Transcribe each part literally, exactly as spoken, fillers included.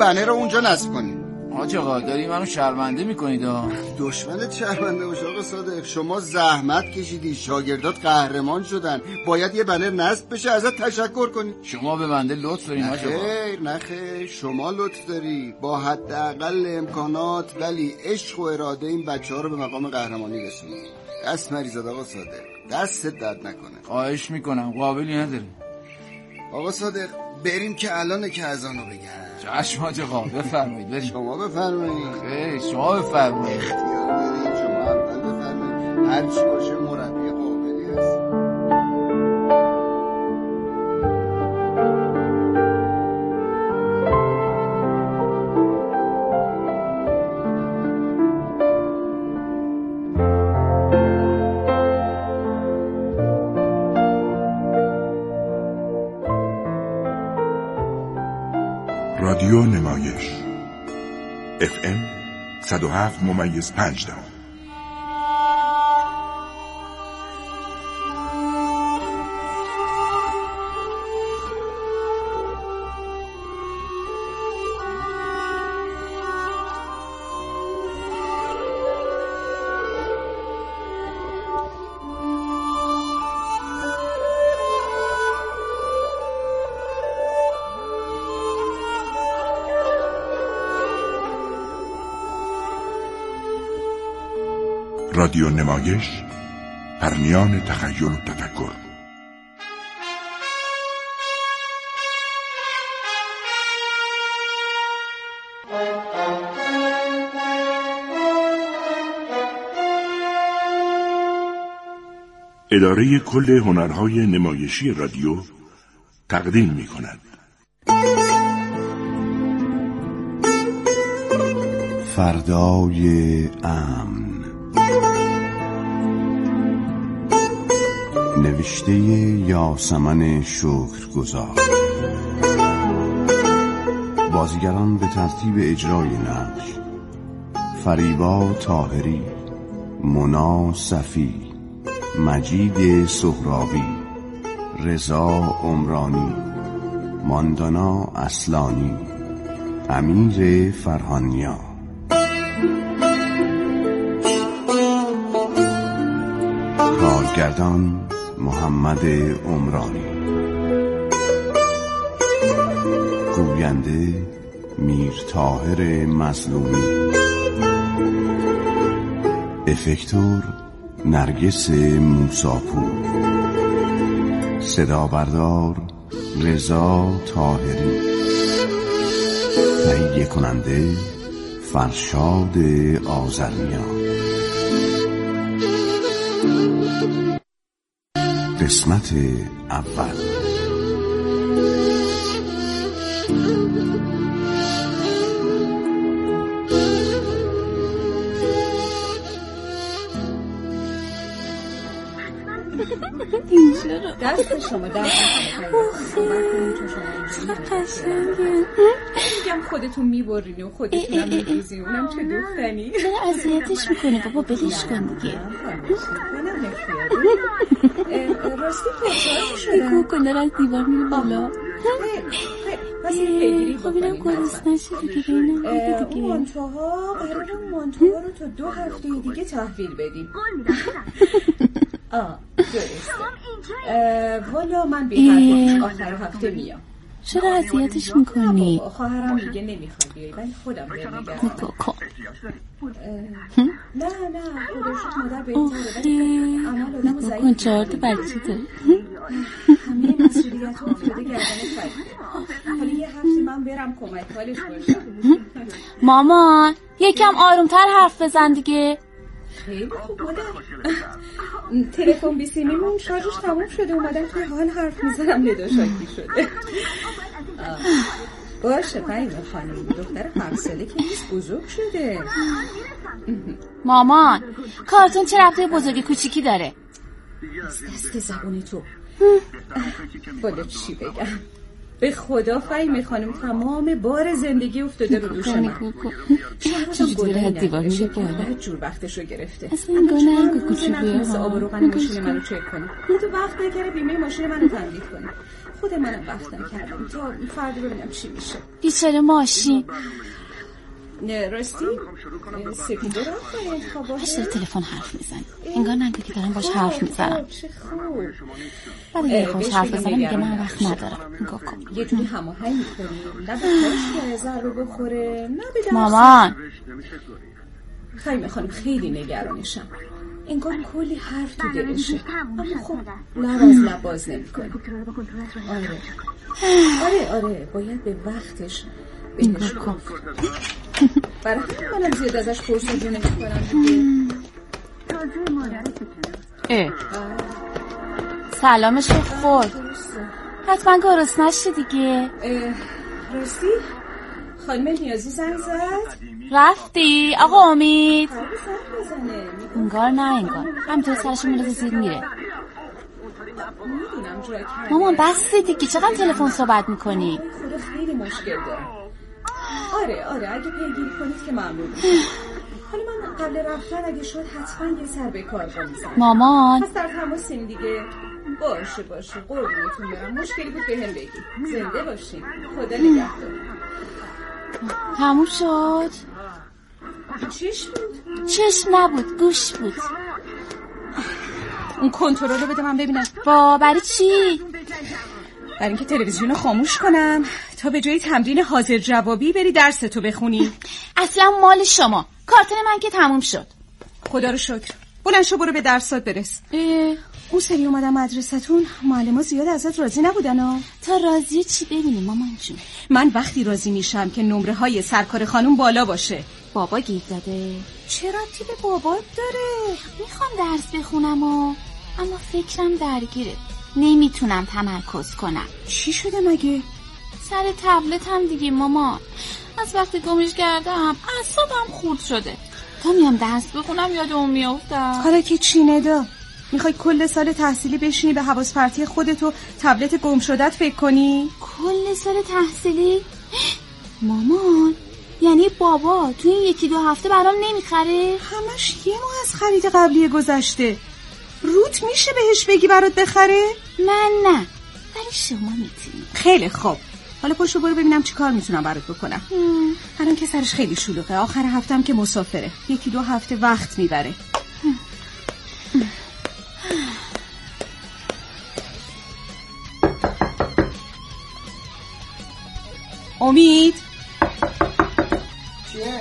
بنر رو اونجا نصب کنی. حاج آقا داری منو شرمنده میکنید ها. دشمنت شرمنده باشه آقا صادق. شما زحمت کشیدی، شاگردات قهرمان شدن، باید یه بنر نصب بشه ازت تشکر کنی. شما به بنده لطف دارین حاج آقا. خیر نه خیر، شما لطف داری با حداقل امکانات، ولی عشق و اراده این بچه‌ها رو به مقام قهرمانی رسوندی. دست مریزاد آقا صادق، دستت درد نکنه. خواهش میکنم، قابلی نداری. آقا صادق بریم که الانه که اذانو بگن. چشم حاج آقا بفرمایید بریم. شما بفرمایید. خیر شما بفرمایید. اختیار دارید، شما اول بفرمایید. هر چی باشه مربی قابلی هست. رادیو نمایش اف ام صد و هفت ممیز پنج دهم. رادیو نمایش، پرنیان تخیل و تفکر. اداره کل هنرهای نمایشی رادیو تقدیم می کند. فردای امن، نوشته یاسمن شکرگزار. بازیگران به ترتیب اجرای نقش: فریبا طاهری، مونا صفی، مجید سهرابی، رضا عمرانی، ماندانا اصلانی، امیر فرهانیا. کارگردان محمد عمرانی. گوینده میر طاهر مظلومی. افکتور نرگس موساپور. صدا بردار رضا طاهری. تهیه کننده فرشاد آذرنیا. قسمت اول. دست شما در قشنگه. میگم خودتون میبرین و خودتون هم میریزین. اونم چه دختنی. چرا اذیتش میکنه بابا، بلیش کن دیگه. راستی که شده بگو کنه از دیوار میره بالا. پس این پیگیری خب اینم گرست نشه دیگه. بینم اون مانتوها قرار اون مانتوها رو تا دو هفته دیگه تحویل بدیم. آه درسته. والا من به هر آخر هفته میام. چرا اذیتش میکنی؟ خواهرم دیگه نمیخواد بیایی، ولی خودم برم نگرم. نه نه خودشت مادر بهتره، ولی عمل آدم ضعیف کن. چهار تا بچه داره. همه مسئولیت ها افتاده گردن فرید. حالا یه هفته من برم کمک حالش باشم. مامان یکم آرومتر حرف بزن دیگه. خیلی خوب مادر. تلفن بیسیمیمون شارژش تموم شده، اومدم توی حال حرف میزنم، نداشاکی شده. باشه فریبا خانم، دختر هفت ساله که نیست، بزرگ شده. مامان کارتون چه ربطه بزرگی کوچیکی داره؟ دست زبونی تو. والا چی بگم، به خدا فهیمه خانم تمام بار زندگی افتاده رو دوش من. شهرازم گلای نگشه که هر جور وقتشو گرفته. اصلا این گونه نگو کوچولویه مثل آب و روغن ماشین منو چک کنه. تو وقت نکره بیمه ماشین منو تمدید کنه. خود منم وقتم کردم تا فردا ببینم چی میشه. بیچاره ماشین. نه راستی سپیده را خواهی انتخاباته؟ باش داره تلفون حرف میزن. انگار نگو که دارم باش حرف میزنم. چه خوب. برای یه خوش حرف بزنم میگه من وقت ندارم. نگاه کن. یه جوری هماهنگ میکنی. نه به کارش که ضربه بخوره. نه به درست. مامان. خیلی خانم خیلی نگرانشم. انگار کلی حرف تو دلشه. اما خب لب از لب باز نمی کنی. آره. آره آره باید به وقتش بهش گفت. برای همین منم زیاد ازش پرسجو نمی کنم دیگه. اه سلامش رو خورد. حتما گرسنه نشی دیگه. راستی خانم نیازی زنگ زد؟ رفتی آقا امید؟ زنگ بزنه. انگار نه انگار همینطور سرش میلازه زیر میره. میدونم جای کردی. مامان بسته دیگه چقدر تلفن صحبت میکنی؟ خدا خیلی مشکل دارم. آره آره اگه پیگیری کنید که ممنون. حالا من قبل رفتن اگه شد حتما یه سر به کار بزنم. مامان پس در تماسیم دیگه. باشه باشه قربونتون برم. مشکلی بود به هم بگی. زنده باشین. خدا نگهدار. تموم شد. چیش بود؟ چشم نبود گوش بود. اون کنترل رو بده من ببینم. با برای چی؟ برای اینکه تلویزیون رو خاموش کنم تا به جای تمرین حاضر جوابی بری درستو بخونی. اصلا مال شما. کارتون من که تموم شد. خدا رو شکر. بلند شو برو به درسات برس. اه. اون سری اومدم مدرسه‌تون معلم‌ها زیاد ازت راضی نبودن ها. تا راضی چی ببینی مامان جون؟ من وقتی راضی میشم که نمره های سرکار خانوم بالا باشه. بابا گیر داده. چه ربطی به بابات داره؟ میخوام درس بخونم و اما فکرم درگیره. نمیتونم تمرکز کنم. چی شده مگه؟ سر تبلت هم دیگه مامان. از وقتی گمش کردم اعصابم خورد شده. تا میام درس بخونم یادم میافتم. حالا که چی ندا؟ میخوای کل سال تحصیلی بشینی به حواس پرتی خودت و تبلت گم شدت فکر کنی؟ کل سال تحصیلی؟ مامان یعنی بابا تو این یکی دو هفته برام نمیخره؟ همش یه ماه از خرید قبلی گذشته. روت میشه بهش بگی برات بخره؟ من نه. ولی شما میتونی. خیلی خوب. حالا پاشو برو ببینم چی کار میتونم برات بکنم. الان که سرش خیلی شلوغه. آخر هفتم که مسافره. یکی دو هفته وقت میبره. امید چیه؟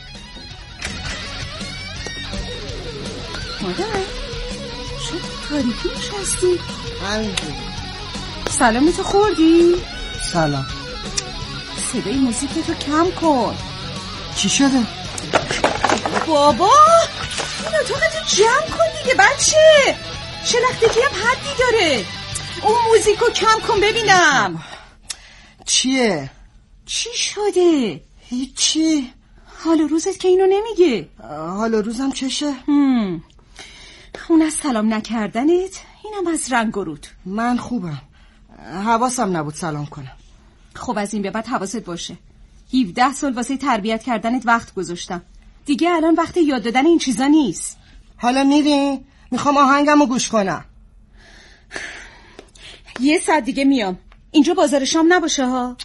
مادر شد تاریکی نشستی؟ همینجوری. سلامتو خوردی؟ سلام. صدای موزیک تو کم کن. چی شده؟ بابا این اتاقتو جمع کن دیگه بچه. شلختگی هم حدی داره. اون موزیکو کم کن ببینم. چیه؟ چی شده؟ هیچی. حال و روزت که اینو نمیگه. حال و روزم چشه؟ هم. اون از سلام نکردنت اینم از رنگ و رود. من خوبم. حواسم نبود سلام کنم. خب از این به بعد حواست باشه. هفده سال واسه تربیت کردنت وقت گذاشتم. دیگه الان وقت یاد دادن این چیزا نیست. حالا میری؟ میخوام آهنگمو گوش کنم. یه ساعت دیگه میام. اینجا بازار شام نباشه ها.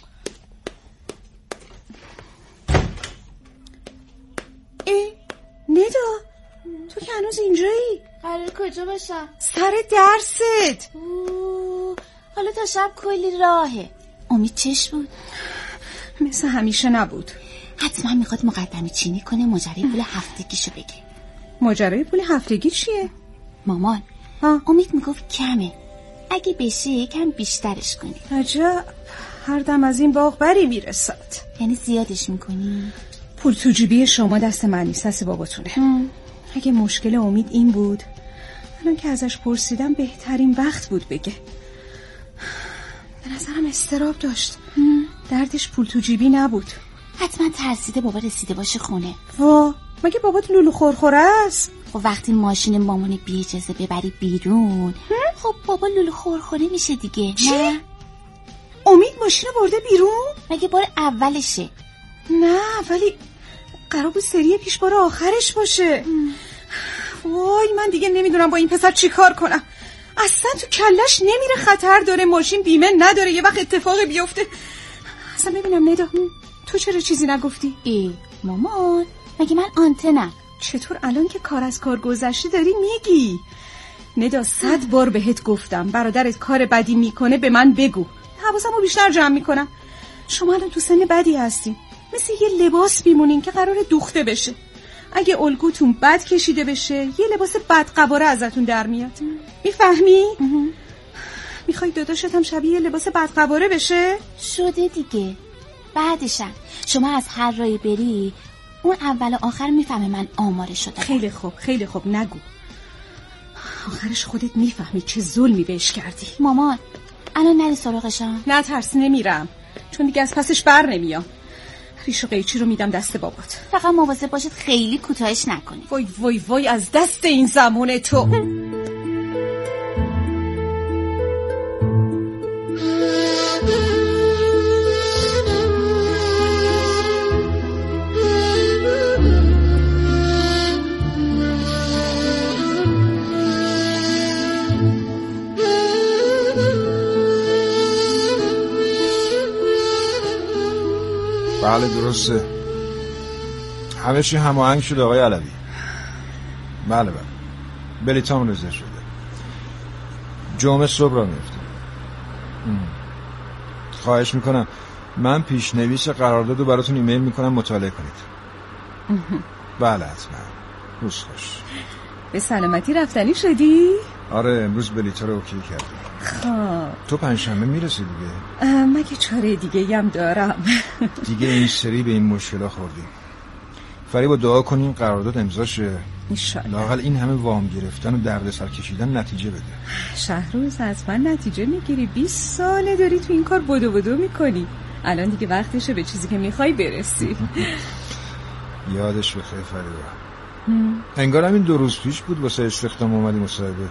ای ندا تو که هنوز اینجایی؟ قرار کجا باشم؟ سر درست. اوه. حالا تا شب کلی راهه. امید چش بود؟ مثل همیشه نبود. حتما میخواد مقدمه چینی کنه ماجرای پول هفتگیشو بگه. ماجرای پول هفتگی چیه؟ مامان ها؟ امید میگفت کمه. اگه بشه یکم بیشترش کنی. عجب هر دم از این باغ بری میرسد. یعنی زیادش میکنی؟ پول تو جیبی شما دست من نیست، دست باباتونه. هم. اگه مشکل امید این بود الان که ازش پرسیدم بهترین وقت بود بگه. به نظرم استراب داشت. هم. دردش پول تو جیبی نبود. حتما ترسیده بابا رسیده باشه خونه. وا مگه بابات لولو خورخوره است؟ خب وقتی ماشین مامان بی اجازه ببری بیرون هم؟ خب بابا لولو خورخوره میشه دیگه. چی؟ نه؟ امید ماشین رو برده بیرون؟ مگه بار اولشه؟ نه ولی قرار بود سری پیش بار آخرش باشه. وای من دیگه نمیدونم با این پسر چی کار کنم. اصلا تو کلش نمیره خطر داره، ماشین بیمه نداره، یه وقت اتفاق بیفته. اصلا ببینم ندا، تو چرا چیزی نگفتی؟ ای مامان مگه من آنتنم؟ چطور الان که کار از کار گذشته داری میگی؟ ندا صد بار بهت گفتم برادرت کار بدی میکنه به من بگو، حواسمو بیشتر جمع میکنم. شما الان تو سن بدی هستین، مثل یه لباس میمونین که قراره دوخته بشه. اگه الگوتون بد کشیده بشه یه لباس بدقواره ازتون در میاد. میفهمی؟ میخوای داداشت هم شبیه لباس بدقواره بشه؟ شده دیگه. بعدشم شما از هر رای بری اون اول و آخر میفهمه من آماره شده. خیلی خوب خیلی خوب نگو، آخرش خودت میفهمی چه ظلمی بهش کردی. مامان الان نری سراغشم؟ نه ترس نمیرم، چون دیگه از پسش بر نمیام. ریش و قیچی رو میدم دست بابات. فقط مواظب باشید خیلی کوتاهش نکنید. وای وای وای از دست این زمونه تو. بله درسته، همه چی هماهنگ شده آقای علوی. بله بله بلیطام رزرو شده، جمعه صبح را میفته. خواهش میکنم من پیشنویس قرارداد رو براتون ایمیل میکنم مطالعه کنید. بله حتما. روز خوش. به سلامتی رفتنی شدی؟ آره امروز بلیطا رو اوکی کردم. خب تو پنجشنبه میرسی دیگه؟ مگه چاره دیگه هم دارم. دیگه این سری به این مشکل خوردیم. فریبا دعا کنیم قرارداد امضا شه، انشالله. لااقل این همه وام گرفتن و دردسر کشیدن نتیجه بده. شهروز از من نتیجه میگیری؟ بیست ساله داری تو این کار بدو بدو میکنی، الان دیگه وقتشه به چیزی که میخوای برسی. یادش بخیر فریبا. انگار همین دو روز پیش بود واسه استخدام اومدی مصاحبه.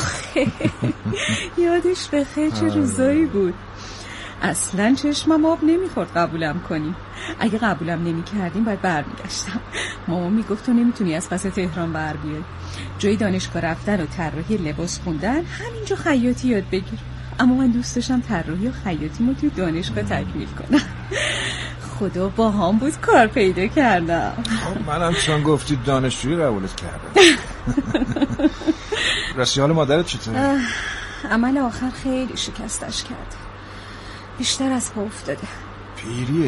یادش بخیر چه روزایی بود. اصلا چشمم آب نمیخورد قبولم کنی. اگه قبولم نمی کردیم باید برمیگشتم. مامان میگفت تو نمیتونی از پس تهران بر بیای، جای دانشگاه رفتن و طراحی لباس خوندن همینجا خیاطی یاد بگیر. اما من دوست داشتم طراحی و خیاطیمو توی دانشگاه تکمیل کنم. خدا با هم بود کار پیدا کردم. منم چون گفتی دانشجویی قبولت کردم. راستی حال مادرت چطوره؟ عمل آخر خیلی شکستش کرده، بیشتر از پا افتاده. پیریه دیگه.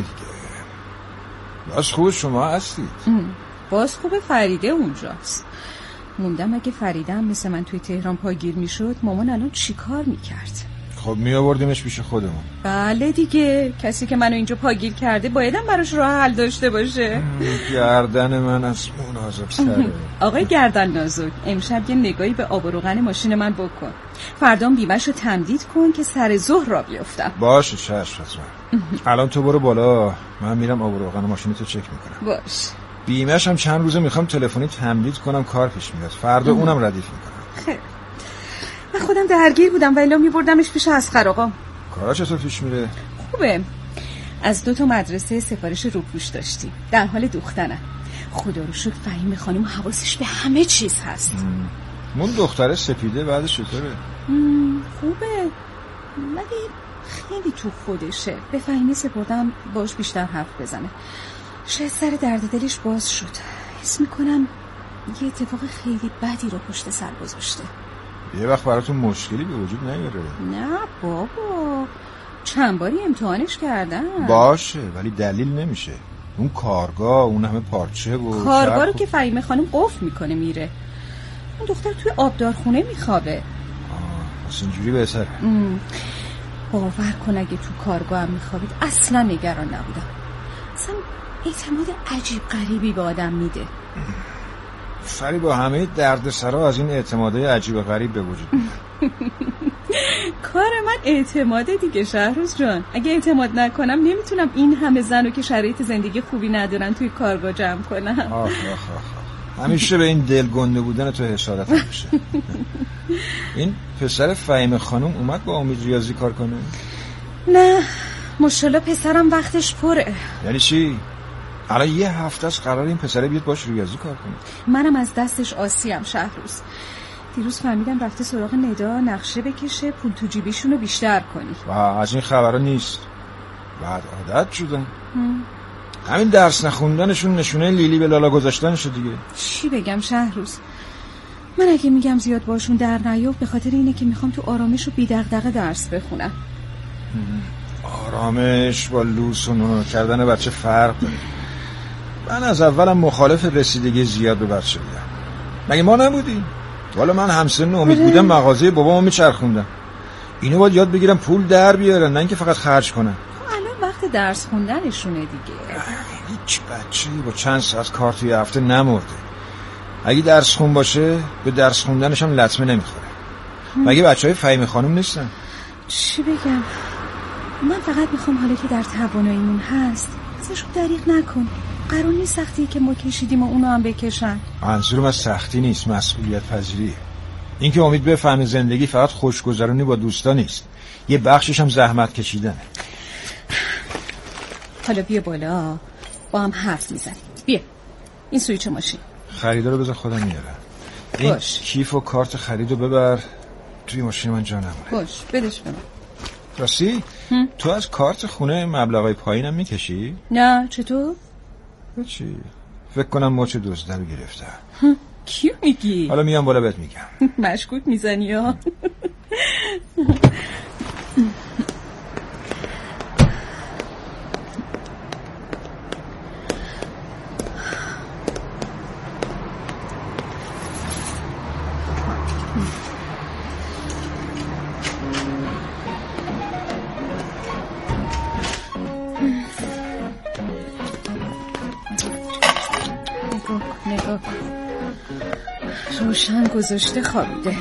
باز خوب شما هستید. باز خوب فریده اونجاست. موندم اگه فریده هم مثل من توی تهران پاگیر میشد مامان الان چی کار میکرد؟ خب می آوردیمش پیش خودمون. بله دیگه، کسی که منو اینجا پاگیر کرده بایدم براش راه حل داشته باشه. گردن من از منازب سره. آقای گردن نازک، امشب یه نگاهی به آب و روغن ماشین من بکن، فردام بیمه‌شو تمدید کن که سر ظهر را بیفتم. باشه چشم حتما. الان تو برو بالا، من میرم آب و روغن ماشینتو چک میکنم. باش. بیمه‌ش هم چند روزه میخوام تلفنی تمدید کنم، کار پیش میاد، فردا اونم ردیف میکنم. خیر. من خودم درگیر بودم و الا میبردمش پیش اصغر آقا. کارا چطور پیش میره؟ خوبه. از دو تا مدرسه سفارش روپوش داشتیم، در حال دوختنم. خدا رو شکر فهیم خانم حواسش به همه چیز هست. مون دختره سپیده بعدش چطوره؟ خوبه ولی خیلی تو خودشه. به فهیمه سپردم باش بیشتر حرف بزنه، شاید سر درد دلش باز شد. حس میکنم یه اتفاق خیلی بدی رو پشت سر گذاشته. یه وقت براتون مشکلی به وجود نیاره؟ نه بابا، چند باری امتحانش کردم. باشه ولی دلیل نمیشه. اون کارگاه، اون همه پارچه و کارگاه رو که فهیمه خانم قفل میکنه میره. اون دختر توی آبدارخونه میخوابه. آه پس اینجوری بهتره. باور کن اگه تو کارگاه هم میخوابید اصلا نگران نبودم. اصلا اعتماد عجیب غریبی به آدم میده. فری با همه درد سرا از این اعتمادهای عجیب غریب به وجود میاد. کار من اعتماده دیگه شهروز جان. اگه اعتماد نکنم نمیتونم این همه زنو که شرایط زندگی خوبی ندارن توی کارگاه جمع کنم. آخ آخ آخ. همیشه به این دلگنده بودن تو حسادت میشه. این پسر فهیمه خانم اومد با امید ریاضی کار کنه؟ نه ماشاءالله پسرم وقتش پره. یعنی چی؟ الان یه هفته است قرار این پسره بیاد باش ریاضی کار کنه. منم از دستش آسیم شهروز. دیروز فهمیدم رفته سراغ ندا نقشه بکشه پول تو جیبیشونو بیشتر کنی. و از این خبرها نیست. بعد عادت شدن. همین درس نخوندنشون نشونه لیلی به لالا گذاشتنشه دیگه. چی بگم شهروز؟ من اگه میگم زیاد باشون در نیفت به خاطر اینه که میخوام تو آرامش و بی دغدغه درس بخونم. آرامش با لوس و نونو کردن بچه فرق داره. من از اولم مخالف رسیدگی زیاد به بچه بودم. مگه ما نبودیم؟ والا من همسن امید بودم مغازه بابامو میچرخوندم. اینو باید یاد بگیرم پول در بیارن نه اینکه فقط خرج کنن. الان وقت درس خوندنشونه دیگه. هیچ بچه‌ای با چند ساعت کار توی هفته نمرده. اگه درس خون باشه به درس خوندنش هم لطمه نمیخوره. مگه بچهای فهیم خانم نیستن؟ چی بگم؟ من فقط میخوام حالا که در تواناییمون هست ازشون دریغ نکن. قرار نیست سختی که ما کشیدیم و اونو هم بکشن. منظورم از سختی نیست، مسئولیت پذیریه. این که امید بفهمه زندگی فقط خوشگذرونی با دوستا نیست، یه بخشش هم زحمت کشیدنه. حالا بیا بالا با هم حرف میزنیم. بیا این سویچ ماشین. خریدا رو بذار خودم میارم. این باش. کیف و کارت خریدو ببر توی ماشین من جا نمونه. باش بدش به من. راستی تو از کارت خونه مبلغای پایینم میکشی؟ نه چطور؟ چی؟ فکر کنم ماچ دزده رو گرفته. کیو میگی؟ حالا میام بالا بهت میگم. مشکوک میزنی ها. نگاه روشن گذاشته خوابیده.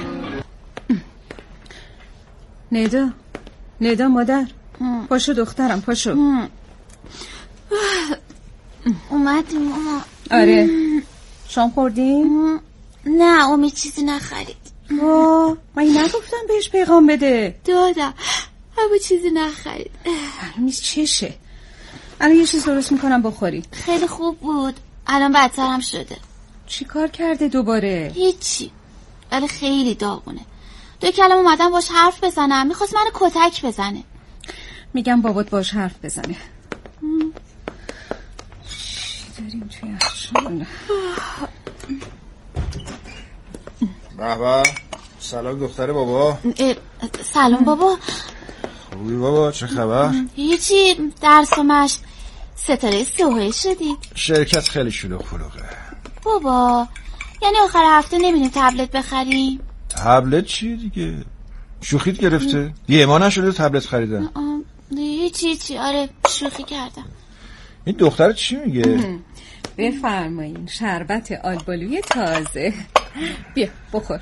ندا ندا مادر پاشو دخترم پاشو. اومدیم ماما. آره شام خوردیم؟ نه امید چیزی نخرید. آه من نگفتم بهش پیغام بده؟ دادم اما چیزی نخرید. معلوم نیست چشه. الان یه چیز درست میکنم بخوری. خیلی خوب بود الان بدترم شده. چی کار کرده دوباره؟ هیچی ولی خیلی داغونه. دو کلمه اومدم باش حرف بزنم میخواست منو کتک بزنه. میگم بابات باش حرف بزنه. چی داریم توی اخشان؟ بابا سلام دختر بابا. سلام بابا. خوبی بابا چه خبر؟ هیچی درس و مشق. ستاره سوهه شدی. شرکت خیلی شلوغ پلوغه بابا. یعنی آخر هفته نمیریم تبلت بخریم؟ تبلت چیه دیگه؟ شوخیت گرفته؟ یه ما نشده تبلت خریدن؟ هیچی هیچی آره شوخی کردم. این دختر چی میگه؟ بفرمایین شربت آلبالوی تازه. بیا بخور.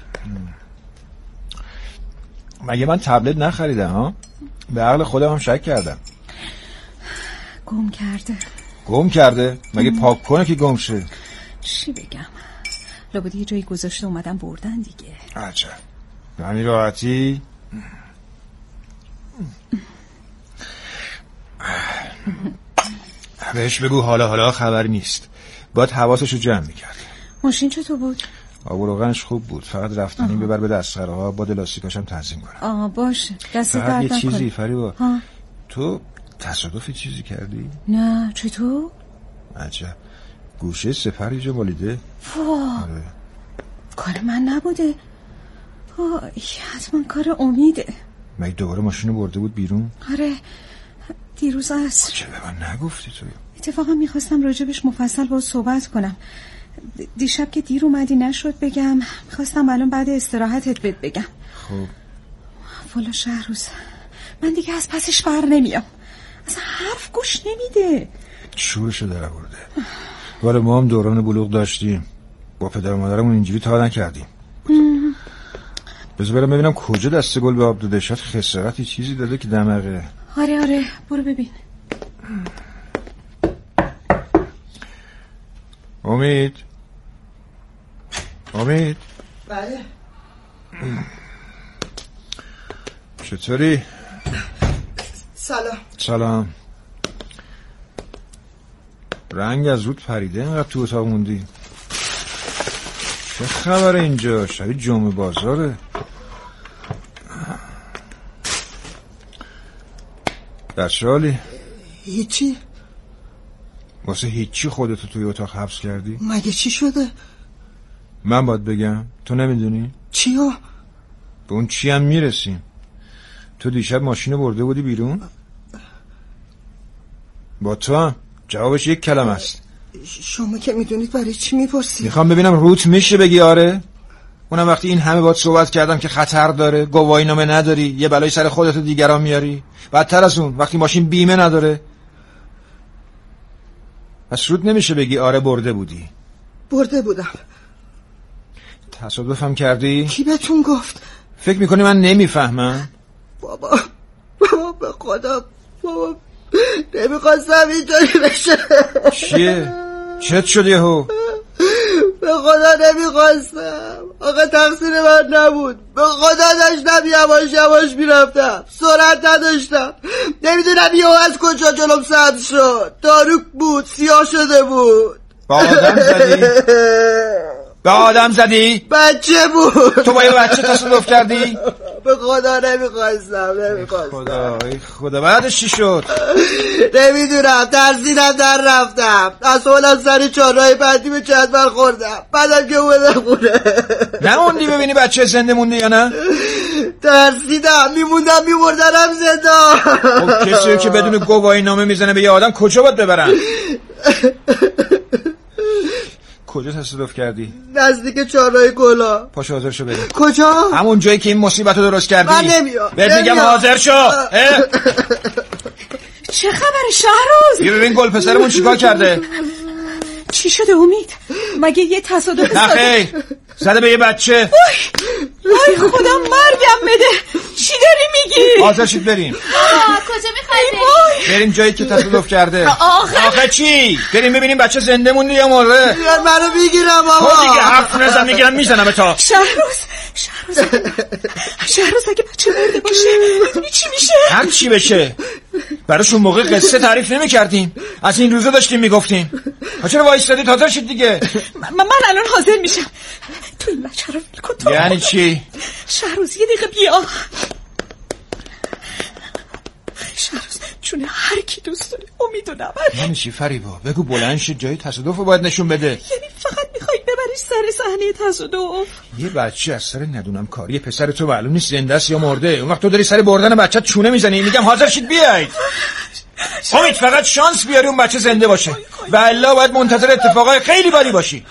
مگه من تبلت نخریدم ها؟ به عقل خودم هم شک کردم. گم کرده. گم کرده؟ مگه پاک کنه که گم شه؟ چی بگم؟ لابد یه جایی گذاشته اومدم بردن دیگه. عجب به همین راحتی؟ بهش بگو حالا حالا خبری نیست. باید حواسشو جمع میکرد. ماشین چطور بود؟ آب و روغنش خوب بود. فقط رفتنی ببر به دستخره ها با لاستیکاشم تنظیم کنم. آه باشه دست درد فقط نکنه. یه چیزی فریبا تو تصادفی چیزی کردی؟ نه چطور؟ عجب گوشه سپر یه مالیده؟ واه آره. کار من نبوده. وای حتما کار امیده. مگه دوباره ماشینو برده بود بیرون؟ آره دیروز عصر. چه به من نگفتی تو؟ اتفاقا میخواستم راجبش مفصل با صحبت کنم. دیشب که دیر اومدی نشد بگم. میخواستم الان بعد استراحتت بهت بگم. خب والا شهروز من دیگه از پسش بر نمیام. اصلا حرف گوش نمیده. شورشو در آورده. ولی ما هم دوران بلوغ داشتیم. با پدر و مادرمون اینجوری تا نکردیم. بذار برم ببینم کجا دست گل به آب داده. شاید خسارتی چیزی داده که دماغه. آره آره برو ببین. امید امید بله چطوری؟ سلام. سلام. رنگ از رود پریده اینقدر تو اتاق موندی. چه خبره اینجا؟ شبیه جمعه بازاره. در شالی؟ هیچی. واسه هیچی خودتو توی اتاق حبس کردی؟ مگه چی شده؟ من باید بگم؟ تو نمیدونی؟ چیا؟ به اون چی هم میرسیم. تو دیشب ماشین برده بودی بیرون؟ با تو هم جوابش یک کلمه است. شما که میدونید برای چی میپرسی؟ میخوام ببینم روت میشه بگی آره؟ اونم وقتی این همه باید صحبت کردم که خطر داره، گواهی نامه نداری، یه بلای سر خودت و دیگران میاری. بدتر از اون وقتی ماشین بیمه نداره. پس روت نمیشه بگی آره برده بودی. برده بودم. تصادفم کردی؟ کی بهتون گفت؟ فکر میکنی من نمیفهمم؟ بابا بابا به خدا بابا نمیخواستم اینطوری بشه. چیه؟ چت شد یهو؟ به خدا نمیخواستم. آقا تقصیر من نبود. به خدا داشتم یواش یواش میرفتم، سرعت نداشتم. نمیدونم یهو از کجا جلوم سبز شد. تاریک بود، سیاه شده بود. با آدم زدی؟ به آدم زدی؟ بچه بود. تو با یه بچه تصادف کردی؟ به خدا نمیخواستم نمیخواستم. خدا ای خدا. بعدش چی شد؟ نمیدونم، ترسیدم در رفتم. از حالم سر چهارراه بعدی به جدول خوردم. بعدم که اومدم خونه نه موندی ببینی بچه زنده مونده یا نه؟ ترسیدم میموندم میمردنم زنده. خب کسی که بدون گواهی نامه میزنه به یه آدم کجا باید ببرن؟ کجا تصادف کردی؟ نزدیک چهارراه کلا. پاشو حاضر شو بریم. کجا؟ همون جایی که این مصیبت رو درست کردی. من نمیام. بهت میگم حاضر شو. چه خبر شهروز؟ بیا ببین گل پسرمون چیکار کرده. چی شده امید؟ مگه یه تصادف؟ نه خیر، زده به یه بچه. وای خدا مرگم بده. چی داری میگی؟ حاضر شید بریم. آه کجا میخوای بریم؟ بریم جایی که تصادف کرده. آخه آخه چی؟ بریم ببینیم بچه زنده مونده یا مرده. بیار منو میگیرم بابا. خب دیگه حرف نزن میگیرم میزنم به تا. شهروز شهروز شهروز اگه بچه مرده باشه میدونی چی میشه؟ هر چی بشه. براشون موقع قصه تعریف نمی کردیم. از این روزا داشتیم میگفتیم. چرا وایستادی؟ حاضر شید دیگه. من, من الان حاضر میشم. تو این بچه رو ول کن تو. یعنی چی؟ شهروز یه دقیقه بیا. شهروز چون هر کی دوست داره امیدو نبره. یعنی چی فریبا؟ بگو بلند شید جای تصادف رو باید نشون بده. یعنی فقط میخوای ببریش سر صحنه تصادف؟ یه بچه از سر ندونم کاری پسر تو معلوم نیست زنده است یا مرده. اون وقت تو داری سر بردن بچه چونه میزنی. میگم حاضر شید بیاید. امید فقط شانس بیاری اون بچه زنده باشه. والله باید منتظر اتفاقای خیلی بدی باشی.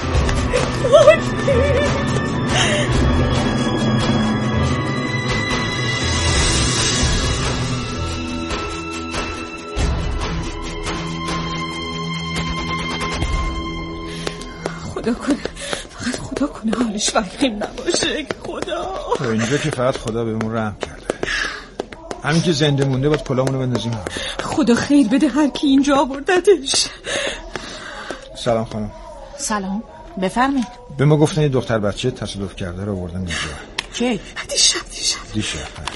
خدا کنه فقط خدا کنه حالش وخیم نباشه. خدا تو اینجا که فقط خدا بهمون رحم کرده. همین که زنده مونده باید کلامونو بندازیم. خدا خیر بده هر کی اینجا آوردتش. سلام خانم. سلام بفرمایید. به ما گفتن یه دختر بچه تصادف کرده رو آوردن اینجا. کی؟ دیشب دیشب دیشب.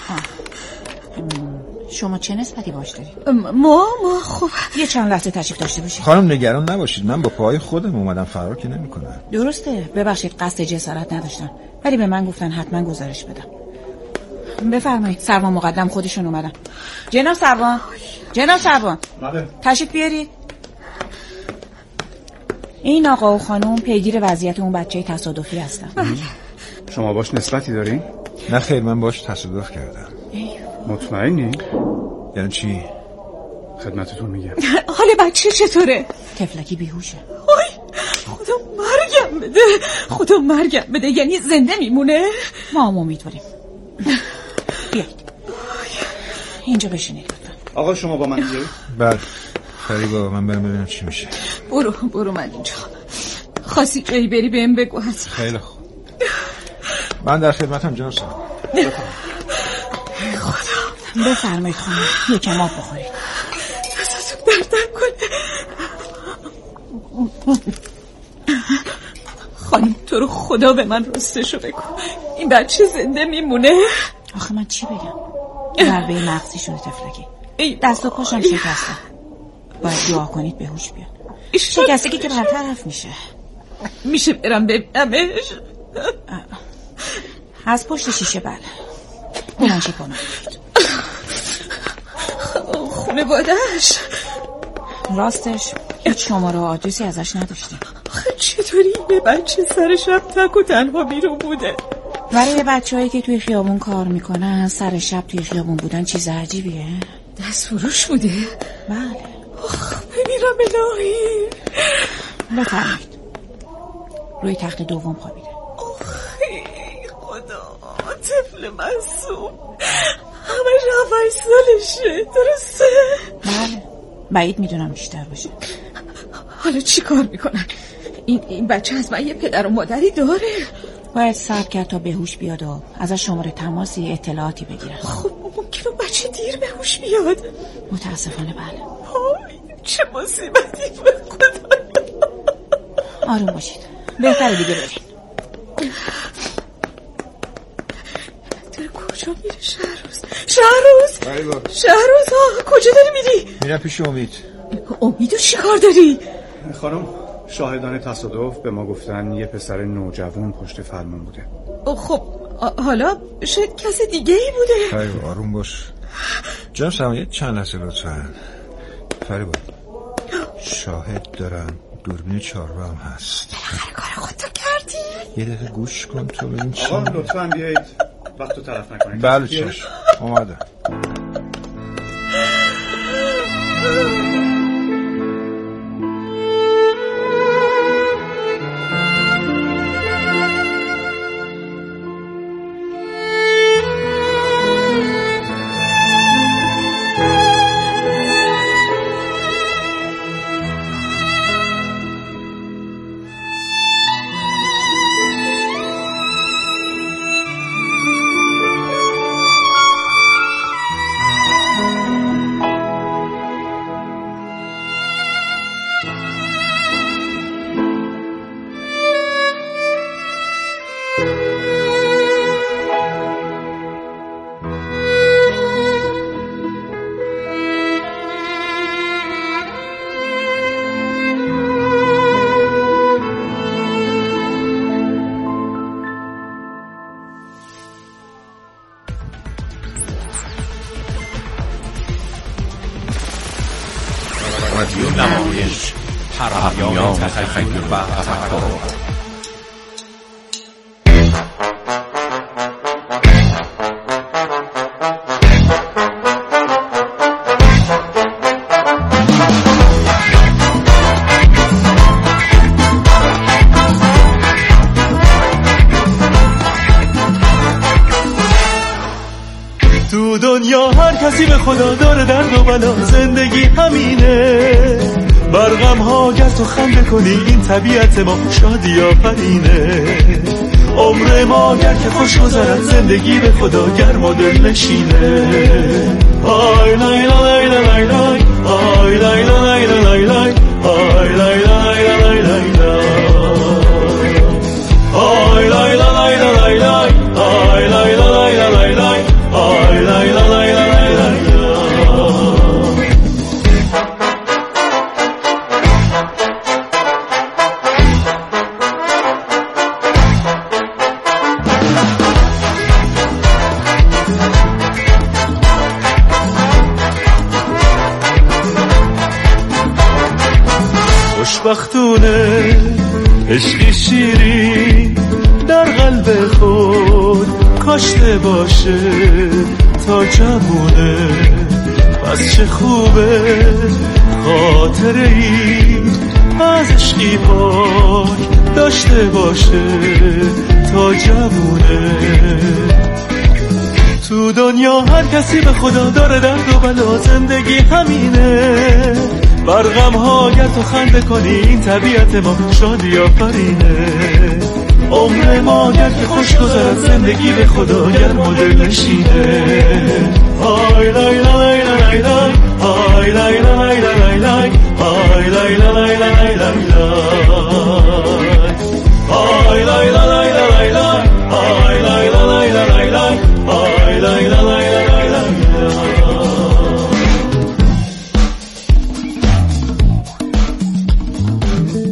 شما چه نسبتی باش دارید؟ ما ما خب یه چند لحظه تشریف داشته باشید. خانم نگران نباشید، من با پای خودم اومدم، فرار که نمی‌کنم. درسته، ببخشید قصد جسارت نداشتم، ولی به من گفتن حتما گزارش بدم. بفرمایید. سروان مقدم خودشون اومدن. جناب سروان، جناب سروان تشریف بیارید. این آقا و خانم پیگیر وضعیت اون بچه تصادفی هستن. شما باش نسبتی دارین؟ نه خیر، من باش تصادف کردم. مطمئنی؟ یعنی چی؟ خدمتتون میگم. حال بچه چطوره؟ تفلکی بیهوشه. آی خدا مرگم بده، خدا مرگم بده. یعنی زنده میمونه؟ ما هم امیدواریم. بیایید اینجا بشینید. آقا شما با من بیایید. بله فریبا، من برم ببینم چی میشه. برو برو من اینجا. خاصی جایی بری بهم بگو. خیلی خوب، من در خدمتم جناب صاحب. خدا بفرمایید خانم، یکم آب بخورید. دستتون درد نکنه. خانم تو رو خدا به من راستشو بگو، این بچه زنده میمونه؟ آخه من چی بگم؟ ضربه مغزی شده تفلکی. دست و پاشم شکسته. باید دعا کنید به هوش بیاد. شکستگی که برطرف میشه. میشه برم ببینمش؟ از پشت شیشه بله. بلنشی کنم. خونه بادش راستش هیچ شماره و آدرسی ازش نداشتیم. چطوری یه بچه سر شب تک و تنها بیرون بوده؟ برای بچه هایی که توی خیابون کار میکنن سر شب توی خیابون بودن چیز عجیبیه. دست فروش بوده؟ بله. بمیرم الهی. بفرمایید. روی تخت دوم خوابیده. خدا، طفل معصوم همش هفت سالشه، درسته؟ بله، بعید میدونم بیشتر باشه. حالا چی کار میکنن؟ این, این بچه از من یه پدر و مادری داره؟ باید صبر کرد تا به هوش بیاد و ازش شماره تماسی اطلاعاتی بگیرن. خب ممکنه بچه دیر به هوش بیاد؟ متاسفانه بله. چه مصیبتی به خدا. آروم باشید، بهتره دیگه بریم. داره کجا میره شهروز؟ شهروز شهروز ها کجا داری میری؟ میرم پیش امید. امیدو چی کار داری؟ خانم شاهدان تصادف به ما گفتن یه پسر نوجوان پشت فرمان بوده. خب حالا شاید کس دیگه ای بوده. فریبا آروم باش. جناب سرمایه چند لحظه لطفا. فریبا شاهد دارم، دوربین چهارراه هم هست. کار خودتو کردی؟ یه دقیقه گوش کن تو ببین چی. آقا لطفا بیایید وقتو تلف نکنید. بله چشم اومدم. رادیو نمایش پیام تخیل و تفکر. تو دنیا هر کسی به خدا داره درد و بلا، زندگی همینه. برغم ها گر تو خنده کنی این طبیعت ما شادی آفرینه. عمر ما گر که خوش گذرد زندگی به خدا گرم و دل نشینه. آی لای لای لای لای آی لای لای لای لای آی لای لای لای لای آی لای لای لای لای آی لای لای لای لای آی لای لای لای لای. خوشبختونه عشقی شیری در قلب خود کاشته باشه تا جوونه. پس چه خوبه خاطره ای از عشقی پاک داشته باشه تا جوونه. تو دنیا هر کسی به خدا داره درد و بلا، زندگی همینه. برغم ها گر تو خنده کنی این طبیعت ما شادی آفرینه. عمر ما گر که خوش گذرد زندگی به خدا گرم و دل نشینه. آی لای لای لای لای آی لای لای لای لای آی لای لای لای لای